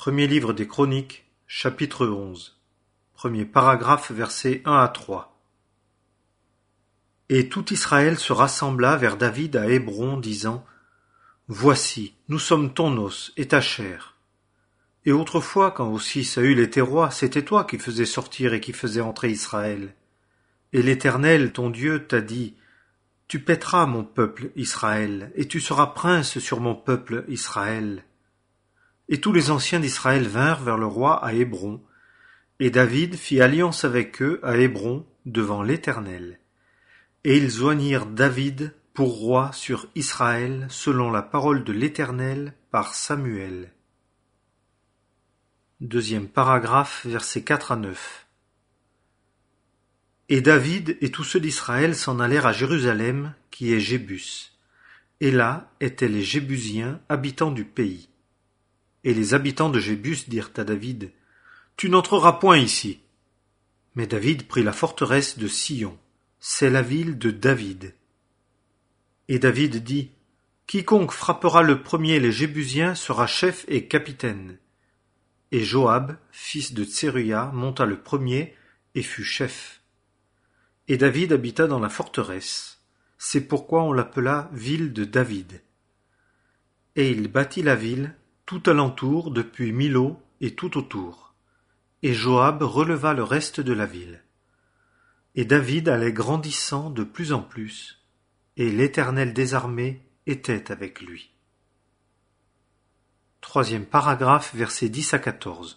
Premier livre des Chroniques, chapitre 11. Premier paragraphe, versets 1 à 3. Et tout Israël se rassembla vers David à Hébron, disant : Voici, nous sommes ton os et ta chair. Et autrefois, quand aussi Saül était roi, c'était toi qui faisais sortir et qui faisais entrer Israël. Et l'Éternel, ton Dieu, t'a dit : Tu paîtras mon peuple Israël, et tu seras prince sur mon peuple Israël. Et tous les anciens d'Israël vinrent vers le roi à Hébron, et David fit alliance avec eux à Hébron devant l'Éternel. Et ils joignirent David pour roi sur Israël selon la parole de l'Éternel par Samuel. Deuxième paragraphe, versets 4 à 9. Et David et tous ceux d'Israël s'en allèrent à Jérusalem, qui est Jébus. Et là étaient les Jébusiens, habitants du pays. Et les habitants de Jébus dirent à David : Tu n'entreras point ici. Mais David prit la forteresse de Sion, c'est la ville de David. Et David dit : Quiconque frappera le premier les Jébusiens sera chef et capitaine. Et Joab, fils de Tseruya, monta le premier et fut chef. Et David habita dans la forteresse. C'est pourquoi on l'appela ville de David. Et il bâtit la ville tout alentour depuis Milo et tout autour. Et Joab releva le reste de la ville. Et David allait grandissant de plus en plus, et l'Éternel des armées était avec lui. Troisième paragraphe, versets 10 à 14.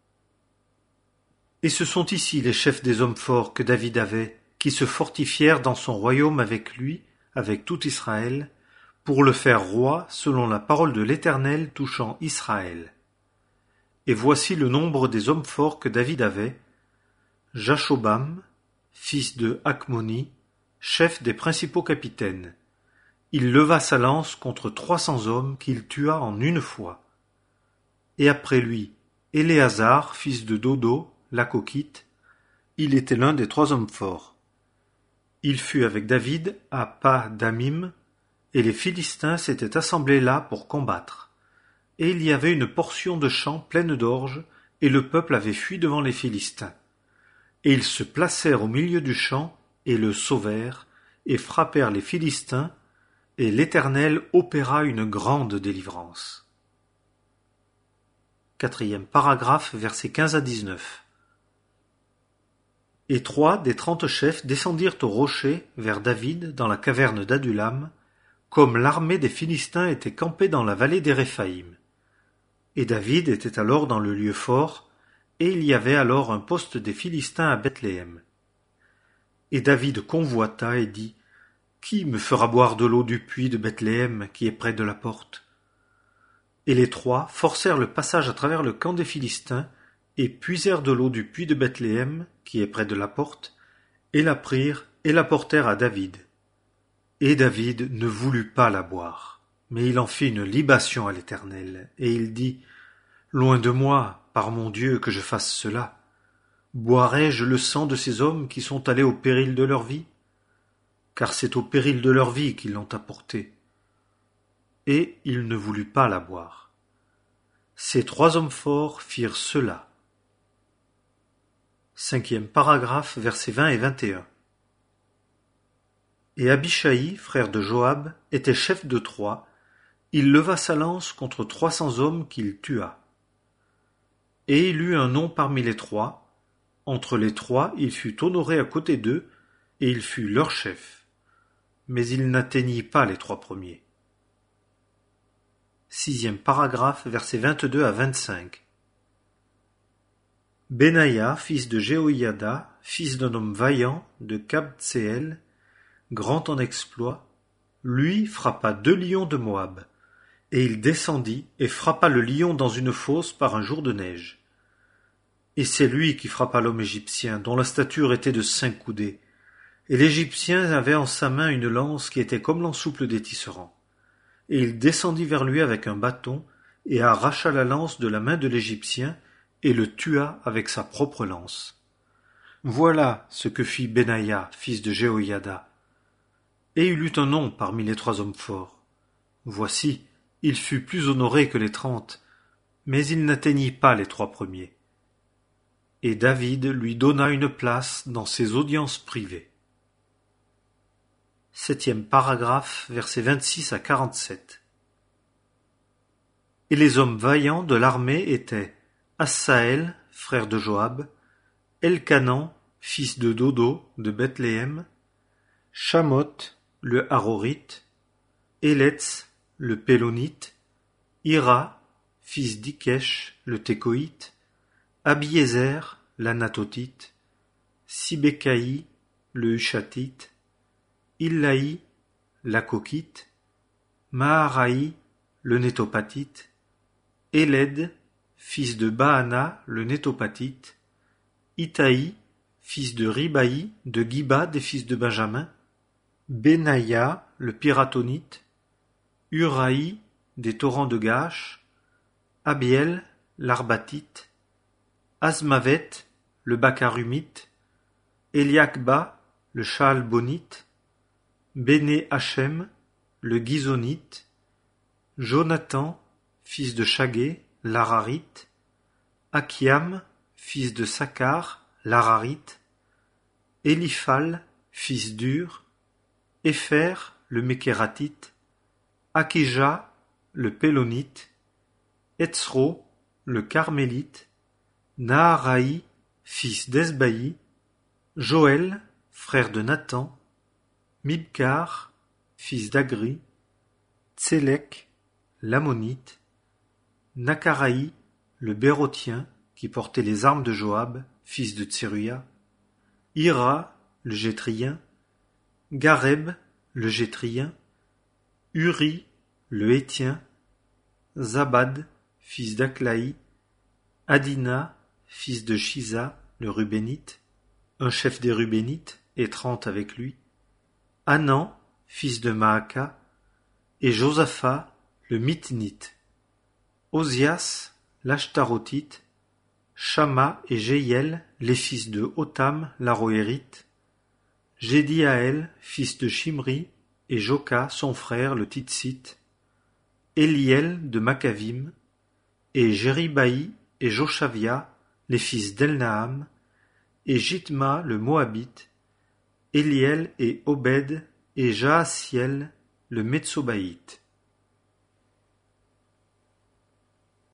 Et ce sont ici les chefs des hommes forts que David avait, qui se fortifièrent dans son royaume avec lui, avec tout Israël, pour le faire roi selon la parole de l'Éternel touchant Israël. Et voici le nombre des hommes forts que David avait : Jashobam, fils de Hakmoni, chef des principaux capitaines. Il leva sa lance contre 300 hommes qu'il tua en une fois. Et après lui, Éléazar, fils de Dodo, l'Akokite, il était l'un des 3 hommes forts. Il fut avec David à Pas-Damim, et les Philistins s'étaient assemblés là pour combattre. Et il y avait une portion de champs pleine d'orge, et le peuple avait fui devant les Philistins. Et ils se placèrent au milieu du champ, et le sauvèrent, et frappèrent les Philistins, et l'Éternel opéra une grande délivrance. Quatrième paragraphe, versets 15 à 19. Et 3 des 30 chefs descendirent au rocher vers David dans la caverne d'Adulam, comme l'armée des Philistins était campée dans la vallée des Réphaïm. Et David était alors dans le lieu fort, et il y avait alors un poste des Philistins à Bethléem. Et David convoita et dit : Qui me fera boire de l'eau du puits de Bethléem qui est près de la porte ? Et les 3 forcèrent le passage à travers le camp des Philistins, et puisèrent de l'eau du puits de Bethléem qui est près de la porte, et la prirent et la portèrent à David. Et David ne voulut pas la boire, mais il en fit une libation à l'Éternel, et il dit : Loin de moi, par mon Dieu, que je fasse cela. Boirai-je le sang de ces hommes qui sont allés au péril de leur vie ? Car c'est au péril de leur vie qu'ils l'ont apportée. Et il ne voulut pas la boire. Ces 3 hommes forts firent cela. Cinquième paragraphe, versets 20 et 21. Et Abishai, frère de Joab, était chef de Troie. Il leva sa lance contre 300 hommes qu'il tua. Et il eut un nom parmi les 3. Entre les 3, il fut honoré à côté d'eux, et il fut leur chef. Mais il n'atteignit pas les 3 premiers. Sixième paragraphe, versets 22 à 25. Benaïa, fils de Jéhoïada, fils d'un homme vaillant, de Kabtseel, grand en exploit, lui frappa 2 lions de Moab, et il descendit et frappa le lion dans une fosse par un jour de neige. Et c'est lui qui frappa l'homme égyptien, dont la stature était de 5 coudées, et l'Égyptien avait en sa main une lance qui était comme l'ensouple des tisserands. Et il descendit vers lui avec un bâton, et arracha la lance de la main de l'Égyptien, et le tua avec sa propre lance. Voilà ce que fit Benaïa, fils de Jéhoïada. Et il eut un nom parmi les 3 hommes forts. Voici, il fut plus honoré que les 30, mais il n'atteignit pas les 3 premiers. Et David lui donna une place dans ses audiences privées. 7e paragraphe, versets 26 à 47. Et les hommes vaillants de l'armée étaient Assaël, frère de Joab, Elkanan, fils de Dodo de Bethléem, Shamoth, le Harorite, Életz, le Pélonite, Ira, fils d'Ikesh, le Tékoïte, Abiézer, l'Anathotite, Sibécaï, le Hushatite, Illaï, l'Akokite, Maharaï, le Nétopatite, Éled, fils de Baana, le Nétopatite, Itaï, fils de Ribaï, de Giba des fils de Benjamin, Benaïa, le Piratonite, Uraï, des torrents de Gash, Abiel, l'Arbatite, Asmavet, le Bakarumite, Eliakba, le Shaalbonite, Béné Hachem, le Gizonite, Jonathan, fils de Shagé, l'Hararite, Akiam, fils de Sakkar, l'Hararite, Éliphal, fils d'Ur, Épher, le Mékératite, Akija, le Pélonite, Etzro, le Carmélite, Naharaï, fils d'Esbaï, Joël, frère de Nathan, Mibkar, fils d'Agri, Tsélek, l'Ammonite, Nakaraï, le Bérotien, qui portait les armes de Joab, fils de Tseruya, Ira, le Gétrien, Gareb, le Gétrien, Uri, le Hétien, Zabad, fils d'Aklaï, Adina, fils de Shiza, le Rubénite, un chef des Rubénites, et 30 avec lui, Hanan, fils de Maaka, et Josaphat, le Mithnite, Ozias, l'Ashtarotite, Shama et Jéhiel, les fils de Hotam, l'Aroérite, Jédiaël, fils de Shimri, et Joka, son frère, le Titsite, Éliel de Makavim, et Jéribaï et Joshavia, les fils d'Elnaam, et Jithma le Moabite, Éliel et Obed, et Jaasiel le Metsobaïte.